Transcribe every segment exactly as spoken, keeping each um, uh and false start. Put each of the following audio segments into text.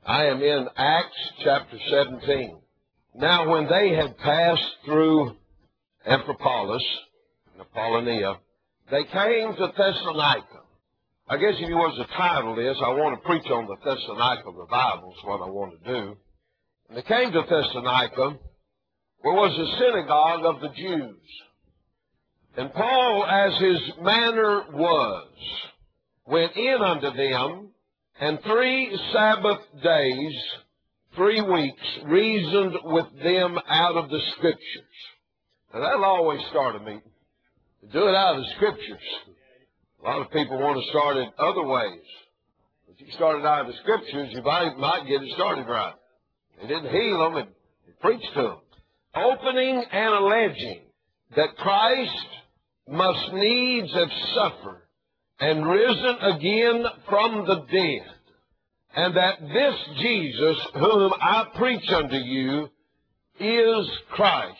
I am in Acts chapter seventeen. Now when they had passed through Amphipolis and Apollonia, they came to Thessalonica. I guess if you was to title this, I want to preach on the Thessalonica revival is what I want to do. And they came to Thessalonica, where was the synagogue of the Jews. And Paul, as his manner was, went in unto them, and three Sabbath days, three weeks, reasoned with them out of the Scriptures. Now that'll always start a meeting. Do it out of the Scriptures. A lot of people want to start it other ways. If you start it out of the Scriptures, you might, might get it started right. It didn't heal them, it, it preached to them. Opening and alleging that Christ must needs have suffered and risen again from the dead, and that this Jesus whom I preach unto you is Christ.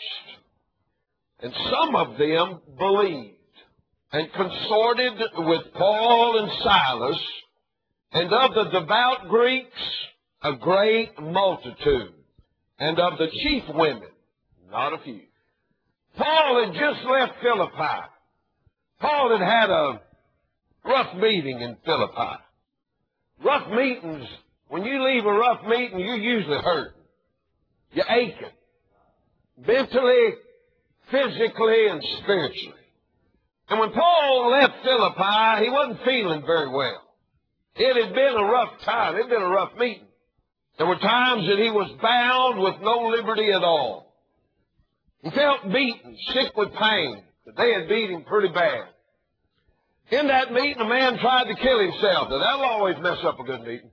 And some of them believed, and consorted with Paul and Silas, and of the devout Greeks a great multitude, and of the chief women not a few. Paul had just left Philippi. Paul had had a rough meeting in Philippi. Rough meetings, when you leave a rough meeting, you're usually hurting. You're aching. Mentally, physically, and spiritually. And when Paul left Philippi, he wasn't feeling very well. It had been a rough time. It had been a rough meeting. There were times that he was bound with no liberty at all. He felt beaten, sick with pain. That they had beat him pretty bad. In that meeting, a man tried to kill himself. Now, that'll always mess up a good meeting.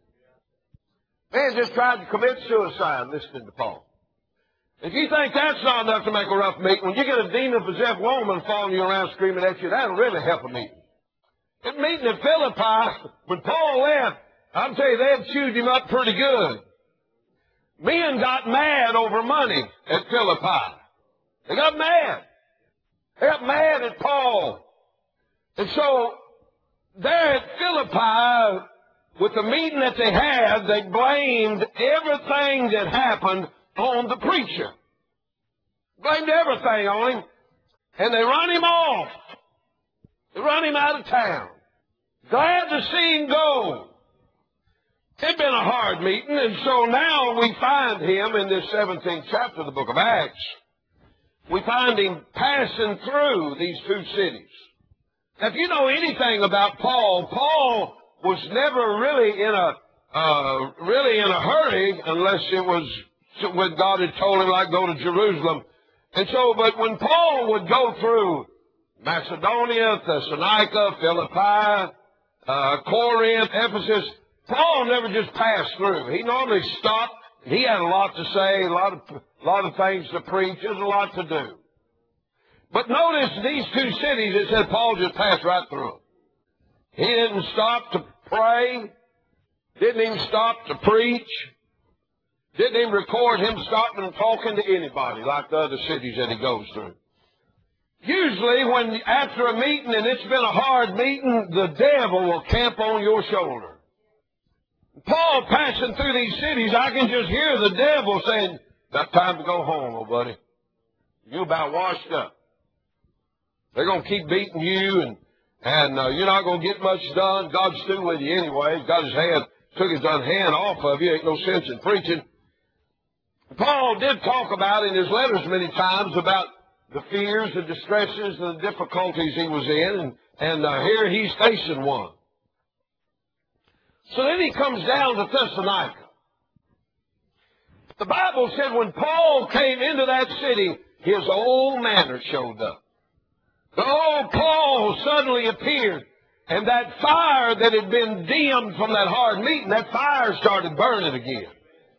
Man just tried to commit suicide listening to Paul. If you think that's not enough to make a rough meeting, when you get a demon-possessed woman following you around screaming at you, that'll really help a meeting. That meeting at Philippi, when Paul left, I'll tell you, they had chewed him up pretty good. Men got mad over money at Philippi. They got mad. They got mad at Paul. And so, there at Philippi, with the meeting that they had, they blamed everything that happened on the preacher. Blamed everything on him. And they run him off. They run him out of town. Glad to see him go. It'd been a hard meeting, and so now we find him in this seventeenth chapter of the book of Acts. We find him passing through these two cities. Now, if you know anything about Paul, Paul was never really in a uh, really in a hurry unless it was when God had told him, like, go to Jerusalem. And so, but when Paul would go through Macedonia, Thessalonica, Philippi, uh, Corinth, Ephesus, Paul never just passed through. He normally stopped. He had a lot to say, a lot of a lot of things to preach. There's a lot to do. But notice these two cities, it said Paul just passed right through them. He didn't stop to pray. Didn't even stop to preach. Didn't even record him stopping and talking to anybody like the other cities that he goes through. Usually when after a meeting and it's been a hard meeting, the devil will camp on your shoulder. Paul passing through these cities, I can just hear the devil saying, got time to go home, old buddy. You about washed up. They're going to keep beating you, and, and uh, you're not going to get much done. God's through with you anyway. He's got his hand, took his hand off of you. Ain't no sense in preaching. Paul did talk about in his letters many times about the fears, the distresses, and the difficulties he was in, and, and uh, here he's facing one. So then he comes down to Thessalonica. The Bible said when Paul came into that city, his old manner showed up. The old Paul suddenly appeared, and that fire that had been dimmed from that hard meeting, that fire started burning again.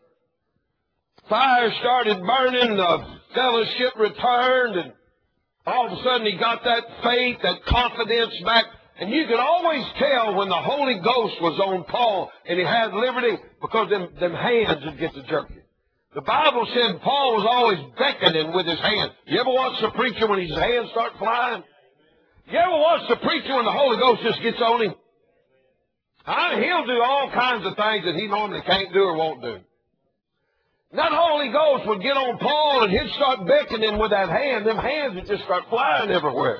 Fire started burning, the fellowship returned, and all of a sudden he got that faith, that confidence back. And you could always tell when the Holy Ghost was on Paul and he had liberty because them, them hands would get to jerking. The Bible said Paul was always beckoning with his hand. You ever watch the preacher when his hands start flying? You ever watch the preacher when the Holy Ghost just gets on him? I, he'll do all kinds of things that he normally can't do or won't do. That Holy Ghost would get on Paul and he'd start beckoning with that hand. Them hands would just start flying everywhere.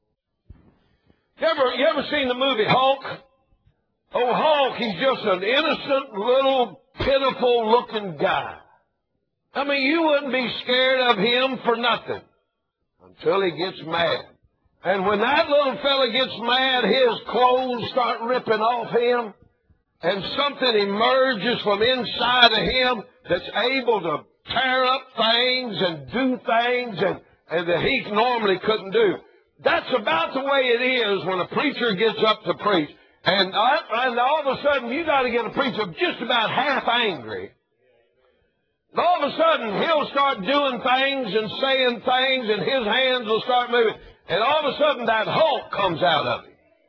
You ever, you ever seen the movie Hulk? Oh, Hulk, he's just an innocent, little, pitiful-looking guy. I mean, you wouldn't be scared of him for nothing until he gets mad. And when that little fella gets mad, his clothes start ripping off him, and something emerges from inside of him that's able to tear up things and do things and, and that he normally couldn't do. That's about the way it is when a preacher gets up to preach. And, uh, and all of a sudden, you got to get a preacher just about half angry. And all of a sudden, he'll start doing things and saying things, and his hands will start moving. And all of a sudden, that Hulk comes out of him.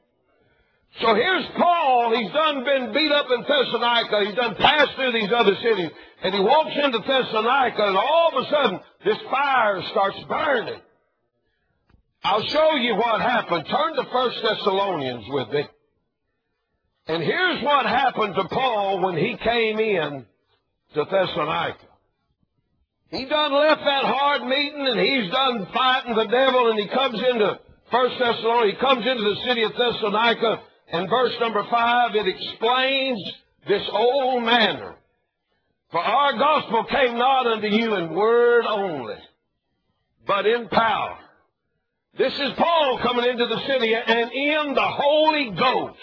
So here's Paul. He's done been beat up in Thessalonica. He's done passed through these other cities. And he walks into Thessalonica, and all of a sudden, this fire starts burning. I'll show you what happened. Turn to First Thessalonians with me. And here's what happened to Paul when he came in to Thessalonica. He done left that hard meeting, and he's done fighting the devil, and he comes into First Thessalonians. He comes into the city of Thessalonica, and verse number five, it explains this old manner. For our gospel came not unto you in word only, but in power. This is Paul coming into the city, and in the Holy Ghost,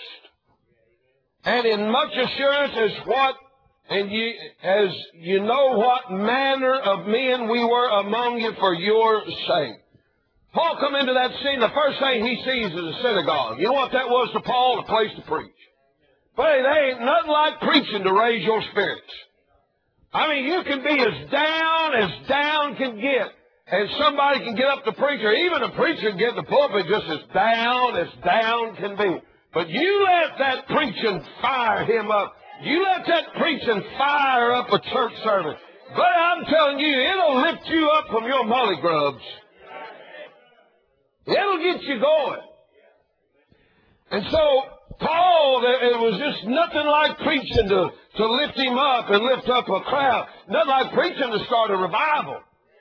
and in much assurance as what And you, as you know what manner of men we were among you for your sake. Paul come into that scene, the first thing he sees is a synagogue. You know what that was to Paul? A place to preach. But there ain't nothing like preaching to raise your spirits. I mean, you can be as down as down can get, and somebody can get up to preach, or even a preacher can get in the pulpit just as down as down can be. But you let that preaching fire him up. You let that preaching fire up a church service. But I'm telling you, it'll lift you up from your molly grubs. It'll get you going. And so, Paul, it was just nothing like preaching to, to lift him up and lift up a crowd. Nothing like preaching to start a revival.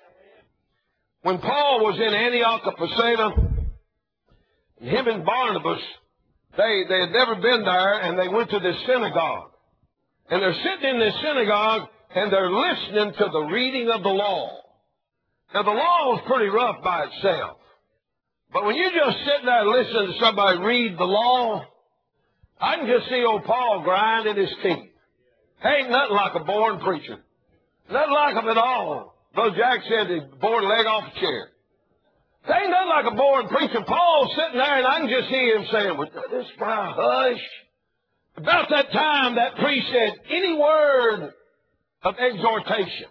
When Paul was in Antioch of Pisidia, him and Barnabas, they, they had never been there, and they went to this synagogue. And they're sitting in this synagogue, and they're listening to the reading of the law. Now, the law is pretty rough by itself. But when you just sit there listening to somebody read the law, I can just see old Paul grinding his teeth. Ain't nothing like a born preacher. Nothing like him at all. Brother Jack said he born leg off a chair. There ain't nothing like a born preacher. Paul's sitting there, and I can just hear him saying, well, this guy, hush. About that time, that priest said, any word of exhortation.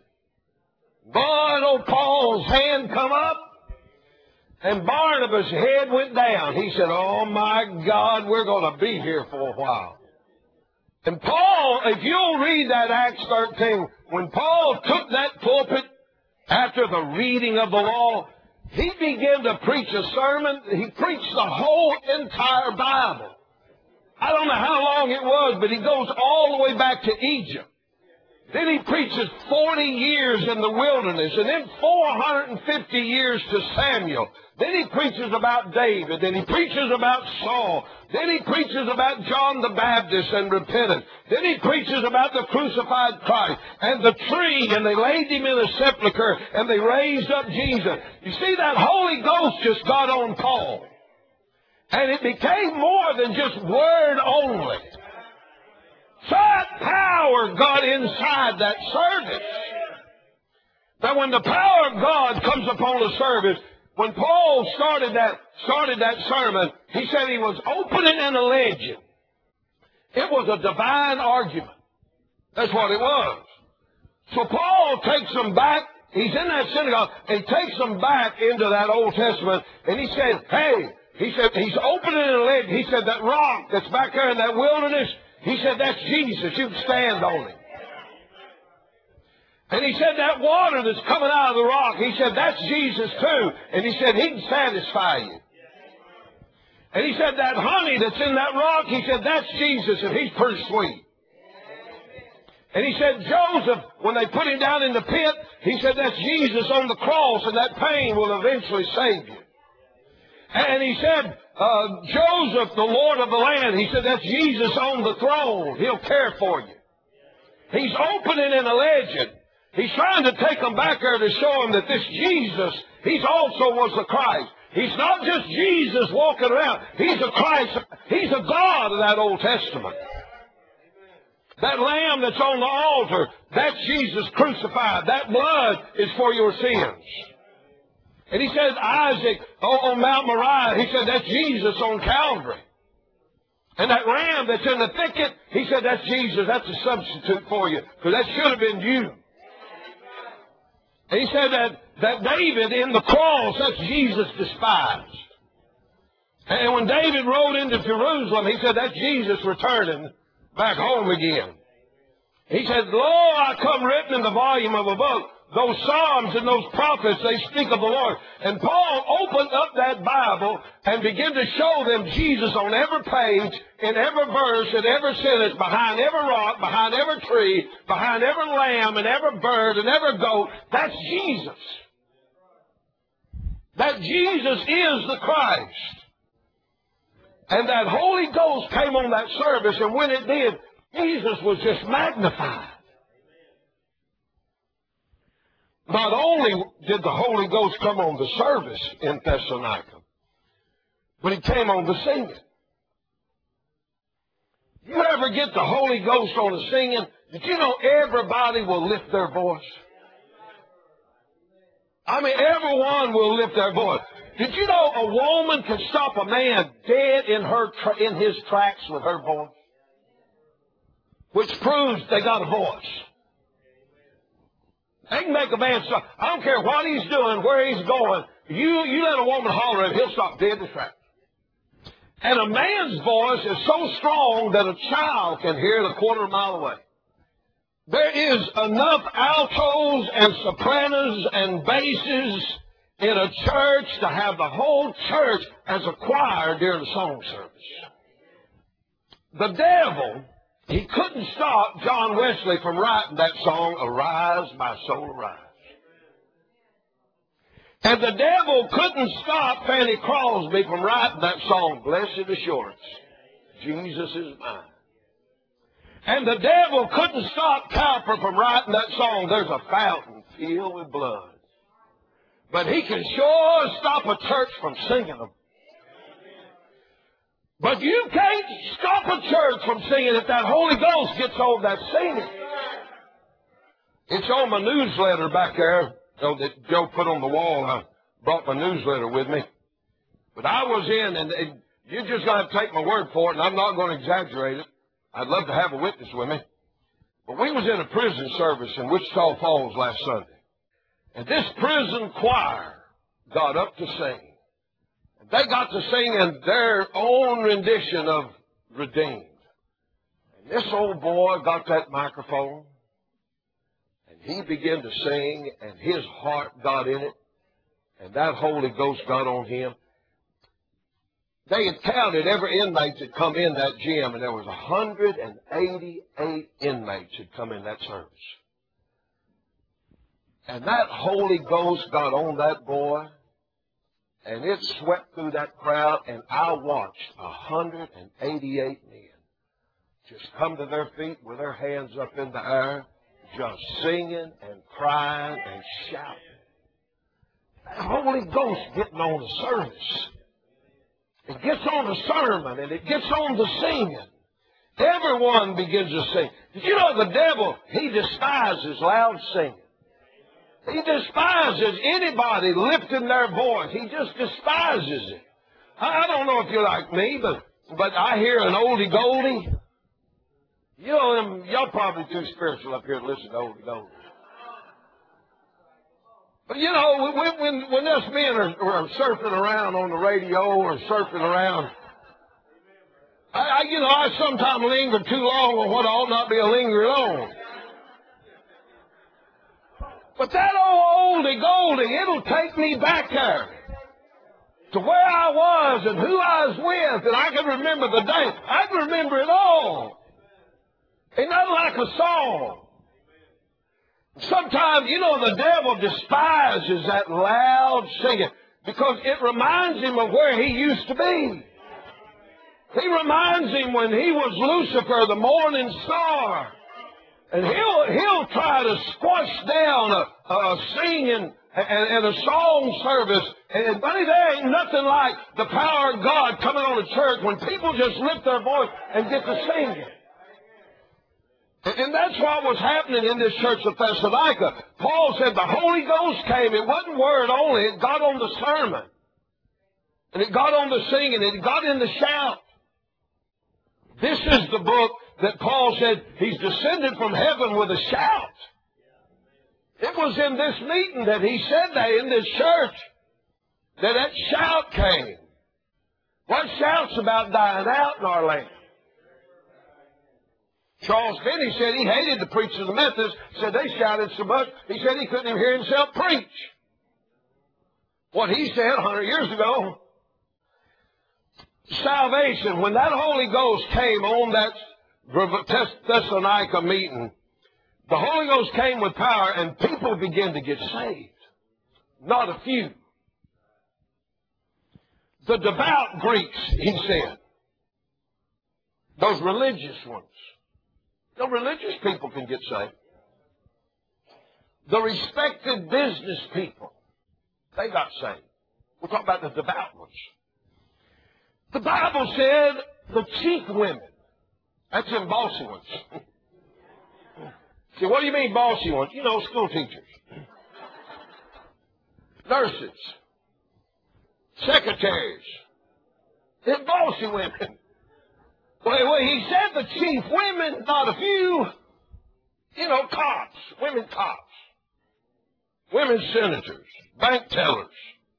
Boy, old Paul's hand come up, and Barnabas' head went down. He said, oh, my God, we're going to be here for a while. And Paul, if you'll read that Acts thirteen, when Paul took that pulpit after the reading of the law, he began to preach a sermon. He preached the whole entire Bible. I don't know how long it was, but he goes all the way back to Egypt. Then he preaches forty years in the wilderness, and then four hundred fifty years to Samuel. Then he preaches about David, then he preaches about Saul. Then he preaches about John the Baptist and repentance. Then he preaches about the crucified Christ and the tree, and they laid him in a sepulcher, and they raised up Jesus. You see, that Holy Ghost just got on Paul. And it became more than just word only. So that power got inside that service. Now when the power of God comes upon a service, when Paul started that, started that sermon, he said he was opening and alleging. It was a divine argument. That's what it was. So Paul takes them back. He's in that synagogue, and he takes them back into that Old Testament, and he said, hey, he said, he's opening and alleging. He said, that rock that's back there in that wilderness, he said, that's Jesus. You can stand on him. And he said, that water that's coming out of the rock, he said, that's Jesus too. And he said, he can satisfy you. And he said, that honey that's in that rock, he said, that's Jesus, and he's pretty sweet. And he said, Joseph, when they put him down in the pit, he said, that's Jesus on the cross, and that pain will eventually save you. And he said, uh, Joseph, the Lord of the land, he said, that's Jesus on the throne. He'll care for you. He's opening in a legend. He's trying to take them back there to show them that this Jesus, he's also was the Christ. He's not just Jesus walking around. He's a Christ. He's a God of that Old Testament. That lamb that's on the altar, that's Jesus crucified. That blood is for your sins. And he said, Isaac on Mount Moriah, he said, that's Jesus on Calvary. And that ram that's in the thicket, he said, that's Jesus. That's a substitute for you, because that should have been you. And he said that, that David in the cross, that's Jesus despised. And when David rode into Jerusalem, he said, that's Jesus returning back home again. He said, lo, I come written in the volume of a book. Those Psalms and those prophets, they speak of the Lord. And Paul opened up that Bible and began to show them Jesus on every page, in every verse, in every sentence, behind every rock, behind every tree, behind every lamb, and every bird, and every goat. That's Jesus. That Jesus is the Christ. And that Holy Ghost came on that service, and when it did, Jesus was just magnified. Not only did the Holy Ghost come on the service in Thessalonica, but he came on the singing. You ever get the Holy Ghost on the singing? Did you know everybody will lift their voice? I mean, everyone will lift their voice. Did you know a woman can stop a man dead in her tra in his tracks with her voice? Which proves they got a voice. They can make a man stop. I don't care what he's doing, where he's going. You, you let a woman holler at him, he'll stop dead in his tracks. And a man's voice is so strong that a child can hear it a quarter of a mile away. There is enough altos and sopranos and basses in a church to have the whole church as a choir during the song service. The devil, he couldn't stop John Wesley from writing that song, Arise, My Soul, Arise. And the devil couldn't stop Fanny Crosby from writing that song, Blessed Assurance, Jesus is mine. And the devil couldn't stop Cowper from writing that song, There's a Fountain Filled with Blood. But he can sure stop a church from singing them. But you can't stop a church from singing if that Holy Ghost gets over that singing. It's on my newsletter back there, so that Joe put on the wall. I brought my newsletter with me. But I was in, and, and you're just going to take my word for it, and I'm not going to exaggerate it. I'd love to have a witness with me. But we was in a prison service in Wichita Falls last Sunday. And this prison choir got up to sing. And they got to sing in their own rendition of Redeemed. And this old boy got that microphone. And he began to sing, and his heart got in it. And that Holy Ghost got on him. They had counted every inmate that come in that gym, and there was one hundred eighty-eight inmates that come in that service. And that Holy Ghost got on that boy, and it swept through that crowd, and I watched one hundred eighty-eight men just come to their feet with their hands up in the air, just singing and crying and shouting. That Holy Ghost getting on the service. It gets on the sermon, and it gets on the singing. Everyone begins to sing. Did you know the devil, he despises loud singing? He despises anybody lifting their voice. He just despises it. I don't know if you're like me, but, but I hear an oldie goldie. You know, y'all probably too spiritual up here to listen to oldie goldies. But you know, when, when, when us men are, are surfing around on the radio or surfing around, I, I, you know, I sometimes linger too long on what ought not be a linger on. But that old oldie goldie, it'll take me back there. to where I was and who I was with, and I can remember the day. I can remember it all. Ain't nothing like a song. Sometimes, you know, the devil despises that loud singing because it reminds him of where he used to be. He reminds him when he was Lucifer, the morning star. And he'll, he'll try to squash down a, a singing and, and a song service. And, buddy, there ain't nothing like the power of God coming on a church when people just lift their voice and get to singing. And that's what was happening in this church of Thessalonica. Paul said the Holy Ghost came. It wasn't word only. It got on the sermon. And it got on the singing. It got in the shout. This is the book that Paul said he's descended from heaven with a shout. It was in this meeting that he said that, in this church, that that shout came. What shout's about dying out in our land? Charles Finney said he hated the preachers of the Methodists. Said they shouted so much, he said he couldn't even hear himself preach. What he said a hundred years ago. Salvation, when that Holy Ghost came on that Thessalonica meeting, the Holy Ghost came with power and people began to get saved. Not a few. The devout Greeks, he said. Those religious ones. The religious people can get saved. The respected business people, they got saved. We're talking about the devout ones. The Bible said the chief women. That's them bossy ones. See, what do you mean bossy ones? You know, school teachers, nurses, secretaries. They're bossy women. Well, he said the chief women, not a few. You know, cops, women cops, women senators, bank tellers.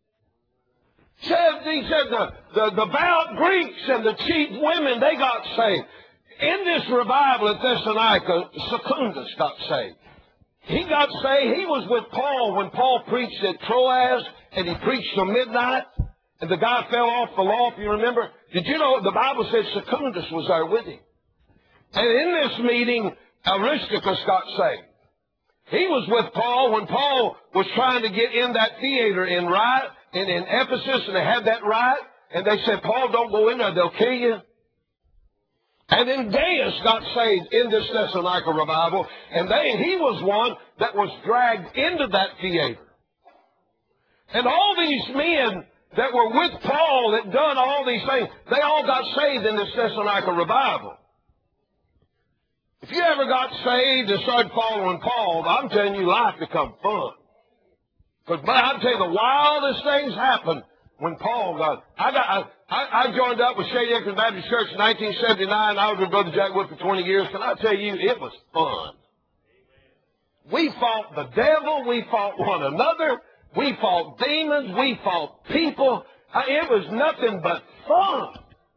Said, he said the, the, the devout Greeks and the chief women, they got saved. In this revival at Thessalonica, Secundus got saved. He got saved. He was with Paul when Paul preached at Troas, and he preached till midnight, and the guy fell off the loft, you remember? Did you know the Bible says Secundus was there with him? And in this meeting, Aristarchus got saved. He was with Paul when Paul was trying to get in that theater in riot, in, in Ephesus, and they had that riot, and they said, Paul, don't go in there, they'll kill you. And then Gaius got saved in this Thessalonica revival, and they, he was one that was dragged into that theater. And all these men that were with Paul that done all these things, they all got saved in this Thessalonica revival. If you ever got saved and started following Paul, I'm telling you, life become fun. Because I'll tell you, the wildest things happen when Paul got. I got. I, I joined up with Shady Acres Baptist Church in nineteen seventy-nine. I was with Brother Jack Wood for twenty years. Can I tell you, it was fun. We fought the devil. We fought one another. We fought demons. We fought people. It was nothing but fun.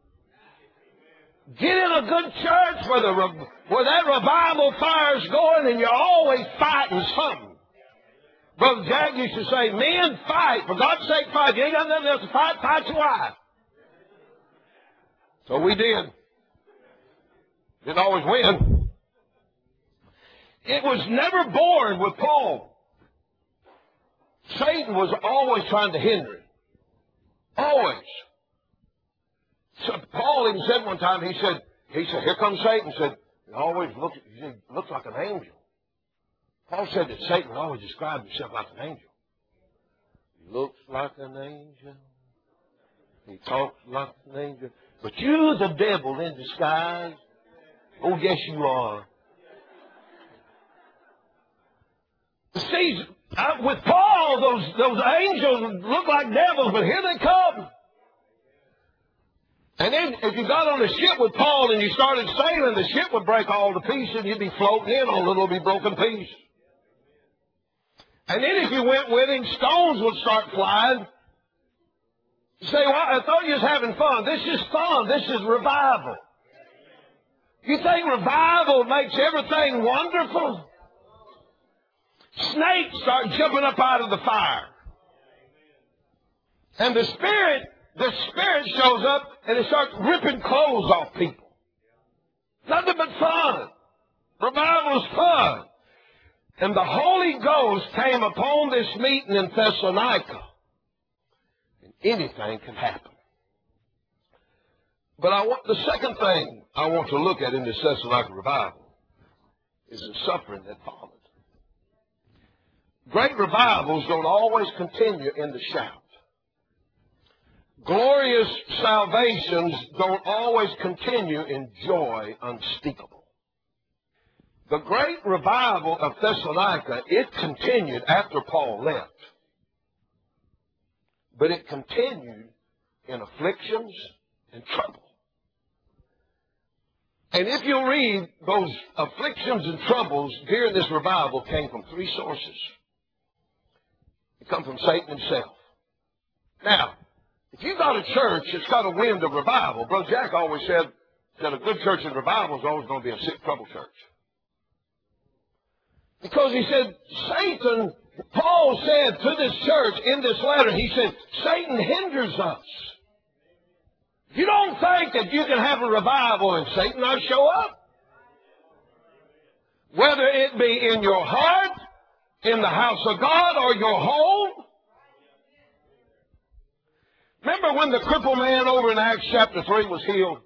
Get in a good church where, the, where that revival fire's going and you're always fighting something. Brother Jack used to say, men, fight. For God's sake, fight. You ain't got nothing else to fight. Fight your wife. So we did. Didn't always win. It was never bored with Paul. Satan was always trying to hinder him. Always. So Paul even said one time, he said, he said, here comes Satan. He said, he always looks, he looks like an angel. Paul said that Satan always described himself like an angel. He looks like an angel. He talks like an angel. But you're the devil in disguise. Oh, yes, you are. See, with Paul, those, those angels look like devils, but here they come. And then if you got on a ship with Paul and you started sailing, the ship would break all to pieces and you'd be floating in on a little be broken piece. And then if you went with him, stones would start flying. You say, well, I thought you was having fun. This is fun. This is revival. You think revival makes everything wonderful? Snakes start jumping up out of the fire. And the Spirit, the Spirit shows up and it starts ripping clothes off people. Nothing but fun. Revival is fun. And the Holy Ghost came upon this meeting in Thessalonica. And anything can happen. But I want, the second thing I want to look at in this Thessalonica revival is the suffering that followed. Great revivals don't always continue in the shout. Glorious salvations don't always continue in joy unspeakable. The great revival of Thessalonica, it continued after Paul left. But it continued in afflictions and trouble. And if you read, those afflictions and troubles during this revival came from three sources. It comes from Satan himself. Now, if you've got a church that's got a wind of revival, Brother Jack always said that a good church in revival is always going to be a sick, trouble church. Because he said, Satan, Paul said to this church in this letter, he said, Satan hinders us. You don't think that you can have a revival and Satan not show up? Whether it be in your heart, in the house of God, or your home. Remember when the crippled man over in Acts chapter three was healed?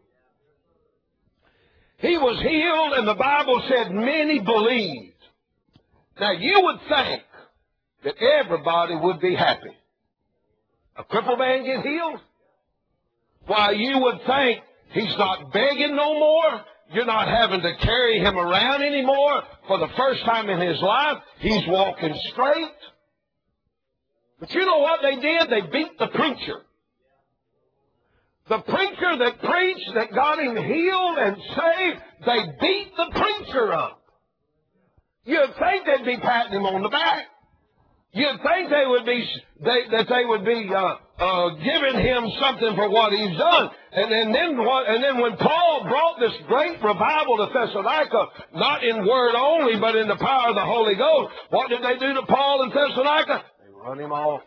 He was healed and the Bible said many believed. Now you would think that everybody would be happy. A crippled man get healed? Why, you would think he's not begging no more. You're not having to carry him around anymore. For the first time in his life, he's walking straight. But you know what they did? They beat the preacher. The preacher that preached, that got him healed and saved, they beat the preacher up. You'd think they'd be patting him on the back. You'd think they would be they, that they would be uh, uh, giving him something for what he's done. And, and then what? And then when Paul brought this great revival to Thessalonica, not in word only, but in the power of the Holy Ghost, what did they do to Paul in Thessalonica? They run him off.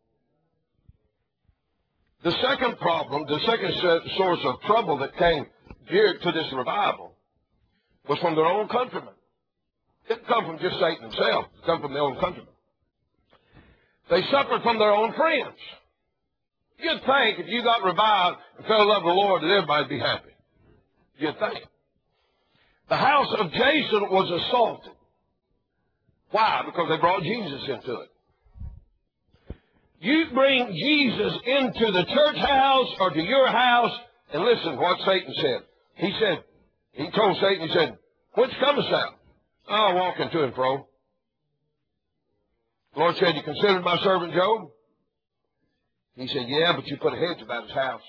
The second problem, the second source of trouble that came geared to this revival was from their own countrymen. It didn't come from just Satan himself. It came from their own countrymen. They suffered from their own friends. You'd think if you got revived and fell in love with the Lord that everybody'd be happy. You'd think. The house of Jason was assaulted. Why? Because they brought Jesus into it. You bring Jesus into the church house or to your house, and listen what Satan said. He said, he told Satan, he said, whence comest thou? Oh, walking to and fro. The Lord said, you considered my servant Job? He said, yeah, but you put a hedge about his house.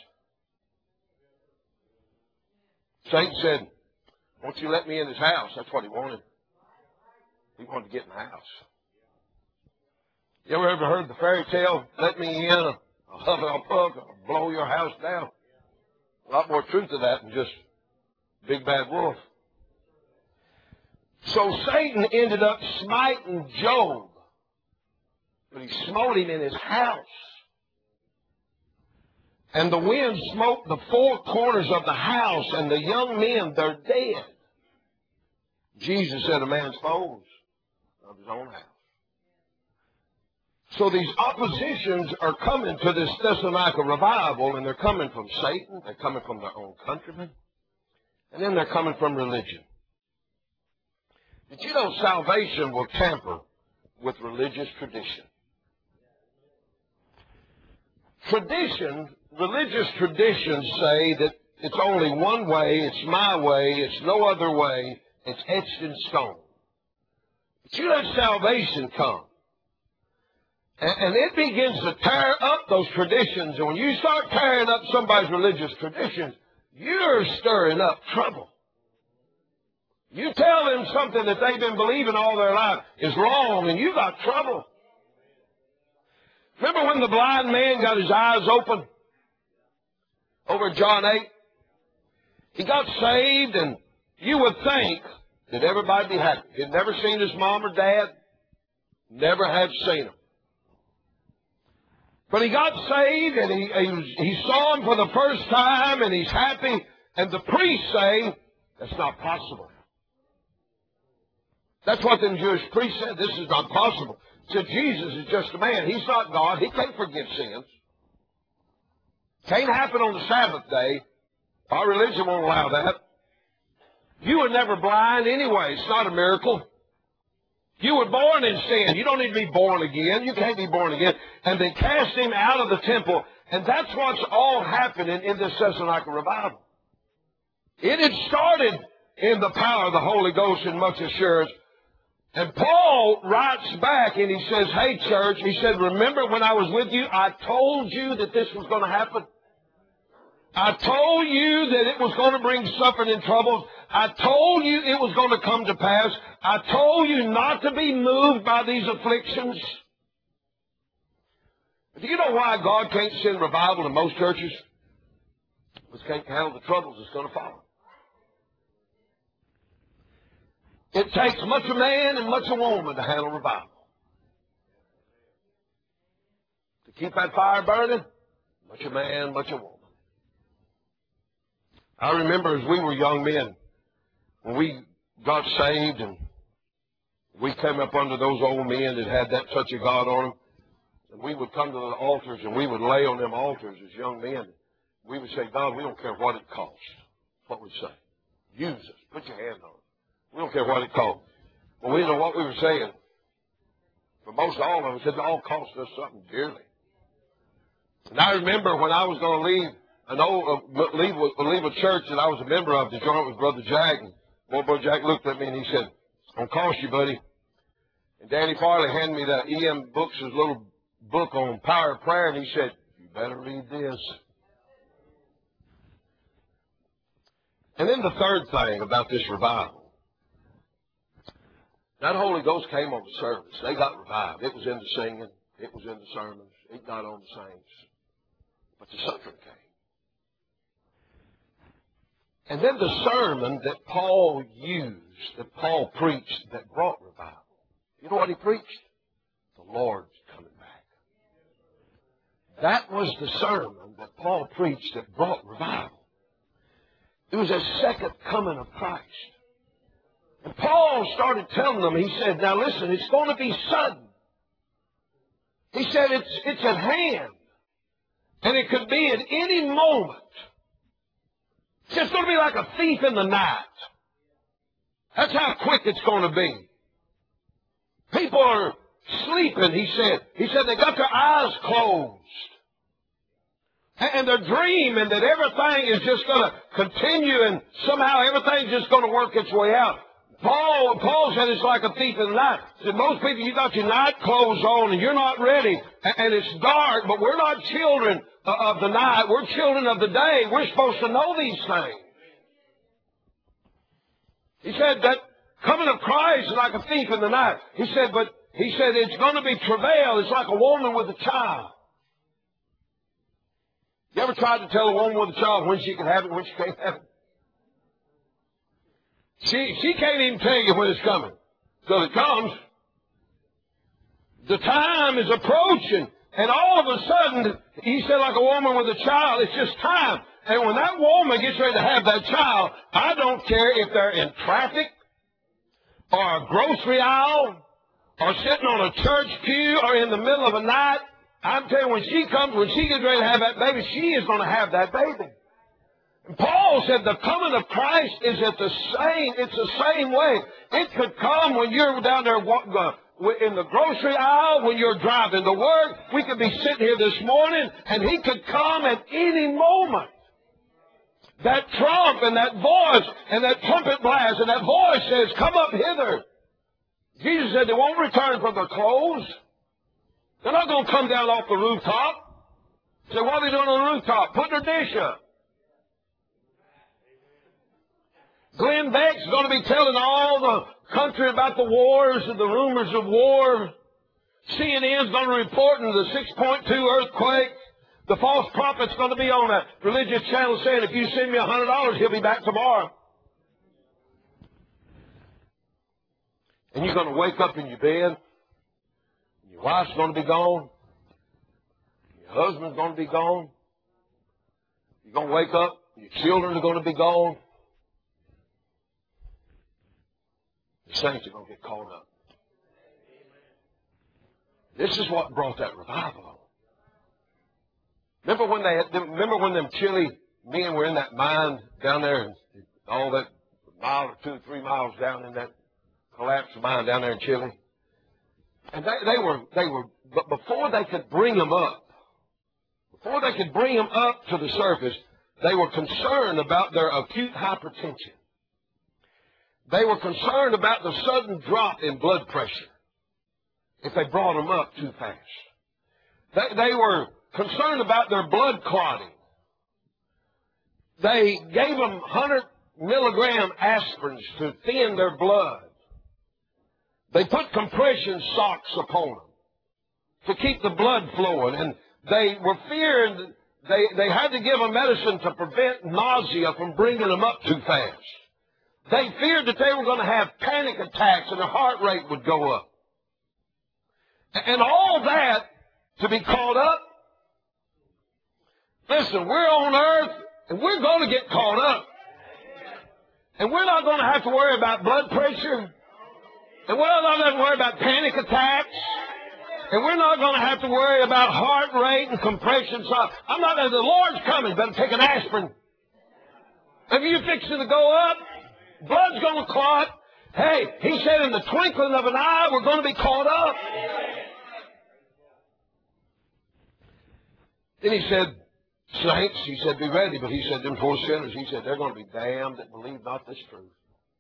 Satan said, won't you let me in his house? That's what he wanted. He wanted to get in the house. You ever ever heard the fairy tale, let me in, I'll huff and I'll puff, I'll blow your house down? A lot more truth to that than just big bad wolf. So Satan ended up smiting Job. But he smote him in his house. And the wind smote the four corners of the house, and the young men, they're dead. Jesus said, a man's foes of his own house. So these oppositions are coming to this Thessalonica revival, and they're coming from Satan, they're coming from their own countrymen, and then they're coming from religion. Did you know salvation will tamper with religious tradition? Tradition, religious traditions say that it's only one way, it's my way, it's no other way, it's etched in stone. But you let salvation come, and, and it begins to tear up those traditions. And when you start tearing up somebody's religious traditions, you're stirring up trouble. You tell them something that they've been believing all their life is wrong, and you got trouble. Remember when the blind man got his eyes open over in John eight? He got saved, and you would think that everybody would be happy. He'd never seen his mom or dad, never had seen them. But he got saved, and he, he, was, he saw him for the first time, and he's happy. And the priest saying, that's not possible. That's what them Jewish priests said. This is not possible. Said Jesus is just a man. He's not God. He can't forgive sins. Can't happen on the Sabbath day. Our religion won't allow that. You were never blind anyway. It's not a miracle. You were born in sin. You don't need to be born again. You can't be born again. And they cast him out of the temple. And that's what's all happening in this Thessalonica revival. It had started in the power of the Holy Ghost and much assurance. And Paul writes back and he says, hey, church, he said, remember when I was with you, I told you that this was going to happen. I told you that it was going to bring suffering and troubles. I told you it was going to come to pass. I told you not to be moved by these afflictions. Do you know why God can't send revival in most churches? Because can't handle the troubles that's going to follow. It takes much a man and much a woman to handle revival. To keep that fire burning, much a man, much a woman. I remember as we were young men, when we got saved and we came up under those old men that had that touch of God on them, and we would come to the altars and we would lay on them altars as young men. We would say, God, we don't care what it costs. What we'd say. Use us. Put your hand on it. We don't care what it costs. Well, we know what we were saying. For most all of us, it all cost us something dearly. And I remember when I was going to leave an old, uh, leave, leave a church that I was a member of to join with Brother Jack. And well, Brother Jack looked at me and he said, it's going to cost you, buddy. And Danny Farley handed me that E M Books' little book on power of prayer, and he said, you better read this. And then the third thing about this revival. That Holy Ghost came on the service. They got revived. It was in the singing. It was in the sermons. It got on the saints. But the suffering came. And then the sermon that Paul used, that Paul preached, that brought revival. You know what he preached? The Lord's coming back. That was the sermon that Paul preached that brought revival. It was a second coming of Christ. And Paul started telling them, he said, now listen, it's going to be sudden. He said, it's, it's at hand. And it could be at any moment. It's just going to be like a thief in the night. That's how quick it's going to be. People are sleeping, he said. He said they got their eyes closed. And they're dreaming that everything is just going to continue and somehow everything's just going to work its way out. Paul, Paul said it's like a thief in the night. He said, most people, you got your night clothes on and you're not ready. And it's dark, but we're not children of the night. We're children of the day. We're supposed to know these things. He said that coming of Christ is like a thief in the night. He said, but he said it's going to be travail. It's like a woman with a child. You ever tried to tell a woman with a child when she can have it and when she can't have it? She, she can't even tell you when it's coming. So it comes. The time is approaching. And all of a sudden, he said like a woman with a child, it's just time. And when that woman gets ready to have that child, I don't care if they're in traffic or a grocery aisle or sitting on a church pew or in the middle of a night. I'm telling you, when she comes, when she gets ready to have that baby, she is going to have that baby. And Paul said the coming of Christ is at the same, it's the same way. It could come when you're down there in the grocery aisle, when you're driving to work. We could be sitting here this morning, and he could come at any moment. That trump and that voice and that trumpet blast and that voice says, come up hither. Jesus said they won't return from their clothes. They're not going to come down off the rooftop. So what are they doing on the rooftop? Putting their dish up. Glenn Beck's going to be telling all the country about the wars and the rumors of war. C N N's going to report on the six point two earthquake. The false prophet's going to be on a religious channel saying, if you send me one hundred dollars, he'll be back tomorrow. And you're going to wake up in your bed. Your wife's going to be gone. Your Your husband's going to be gone. You're going to wake up. Your children are going to be gone. The saints are going to get caught up. This is what brought that revival on. Remember when they had, remember when them Chile men were in that mine down there, and all that mile or two or three miles down in that collapsed mine down there in Chile? And they, they were, they were, but before they could bring them up, before they could bring them up to the surface, they were concerned about their acute hypertension. They were concerned about the sudden drop in blood pressure if they brought them up too fast. They, they were concerned about their blood clotting. They gave them one hundred milligram aspirins to thin their blood. They put compression socks upon them to keep the blood flowing. And they were fearing, they, they had to give them medicine to prevent nausea from bringing them up too fast. They feared that they were going to have panic attacks and their heart rate would go up. And all that to be caught up. Listen, we're on earth and we're going to get caught up. And we're not going to have to worry about blood pressure. And we're not going to have to worry about panic attacks. And we're not going to have to worry about heart rate and compression. So I'm not going to, the Lord's coming, better take an aspirin. If you're fixing to go up, blood's going to clot. Hey, he said in the twinkling of an eye, we're going to be caught up. Then he said, saints, he said, be ready. But he said, them poor sinners, he said, they're going to be damned that believe not this truth.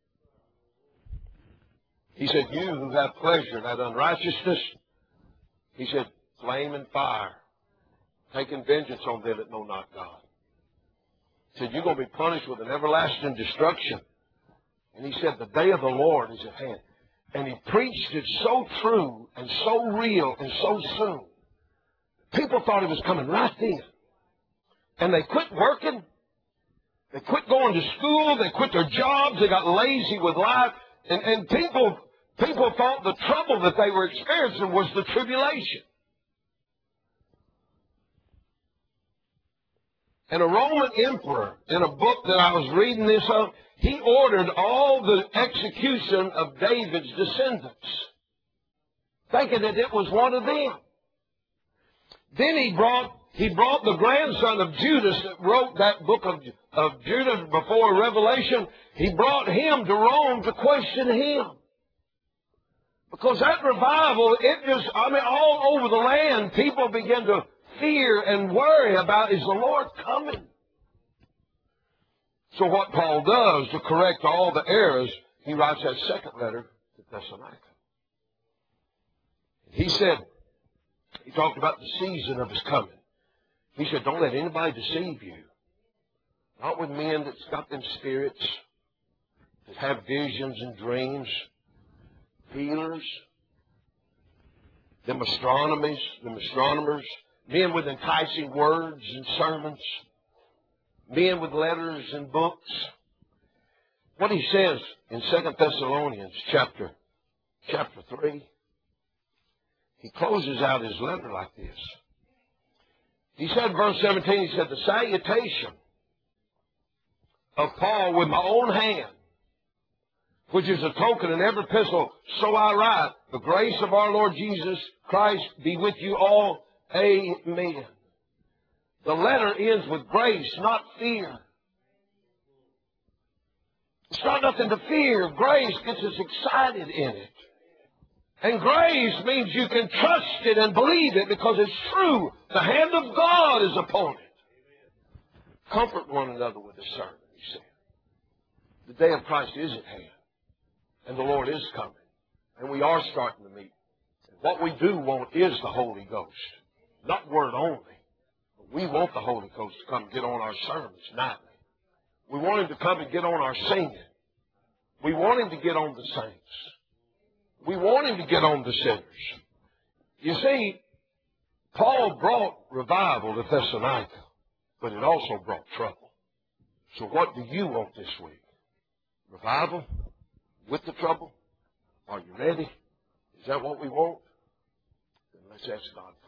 He said, you who have pleasure in that unrighteousness, he said, flame and fire, taking vengeance on them that know not God. He said, you're going to be punished with an everlasting destruction. And he said, the day of the Lord is at hand. And he preached it so true and so real and so soon. People thought he was coming right then. And they quit working. They quit going to school. They quit their jobs. They got lazy with life. And, and people, people thought the trouble that they were experiencing was the tribulation. And a Roman emperor, in a book that I was reading this of, he ordered all the execution of David's descendants, thinking that it was one of them. Then he brought, he brought the grandson of Judas that wrote that book of, of Judas before Revelation. He brought him to Rome to question him. Because that revival, it just, I mean, all over the land, people began to fear and worry about, is the Lord coming? So what Paul does to correct all the errors, he writes that second letter to Thessalonica. He said, he talked about the season of his coming. He said, don't let anybody deceive you. Not with men that's got them spirits, that have visions and dreams, healers, them astronomies, them astronomers, men with enticing words and sermons, men with letters and books. What he says in Second Thessalonians chapter, chapter three, he closes out his letter like this. He said, verse seventeen, he said, the salutation of Paul with my own hand, which is a token in every epistle, so I write, the grace of our Lord Jesus Christ be with you all. Amen. The letter ends with grace, not fear. It's not nothing to fear. Grace gets us excited in it. And grace means you can trust it and believe it because it's true. The hand of God is upon it. Comfort one another with a sermon, he said. The day of Christ is at hand. And the Lord is coming. And we are starting to meet. And what we do want is the Holy Ghost. Not word only. But we want the Holy Ghost to come and get on our sermons nightly. We want Him to come and get on our singing. We want Him to get on the saints. We want Him to get on the sinners. You see, Paul brought revival to Thessalonica, but it also brought trouble. So what do you want this week? Revival with the trouble? Are you ready? Is that what we want? Then let's ask God.